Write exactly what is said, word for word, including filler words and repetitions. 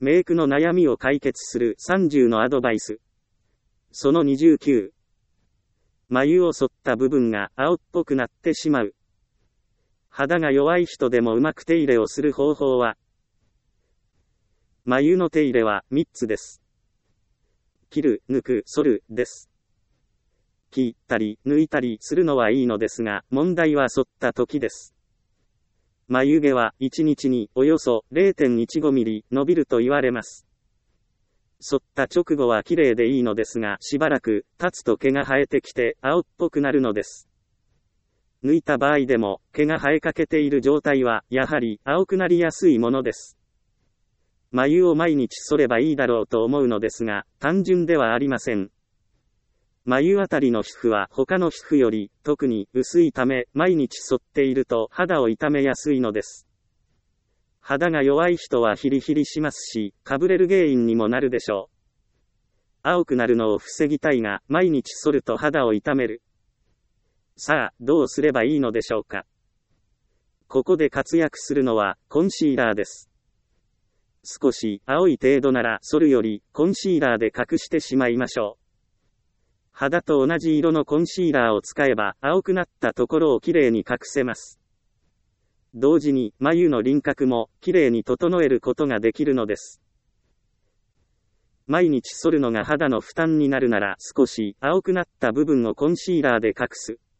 メイクの悩みを解決するさんじゅうのアドバイス。そのにじゅうきゅう。眉を剃った部分が青っぽくなってしまう。肌が弱い人でもうまく手入れをする方法は、眉の手入れはみっつです。切る、抜く、剃る、です。切ったり、抜いたりするのはいいのですが、問題は剃った時です。眉毛はいちにちにおよそ れいてんいちごミリ伸びると言われます。剃った直後は綺麗でいいのですが、しばらく経つと毛が生えてきて青っぽくなるのです。抜いた場合でも毛が生えかけている状態はやはり青くなりやすいものです。眉を毎日剃ればいいだろうと思うのですが、単純ではありません。眉あたりの皮膚は他の皮膚より特に薄いため、毎日剃っていると肌を傷めやすいのです。肌が弱い人はヒリヒリしますし、かぶれる原因にもなるでしょう。青くなるのを防ぎたいが、毎日剃ると肌を傷める。さあ、どうすればいいのでしょうか。ここで活躍するのはコンシーラーです。少し青い程度なら剃るよりコンシーラーで隠してしまいましょう。肌と同じ色のコンシーラーを使えば青くなったところをきれいに隠せます。同時に眉の輪郭もきれいに整えることができるのです。毎日剃るのが肌の負担になるなら少し青くなった部分をコンシーラーで隠す。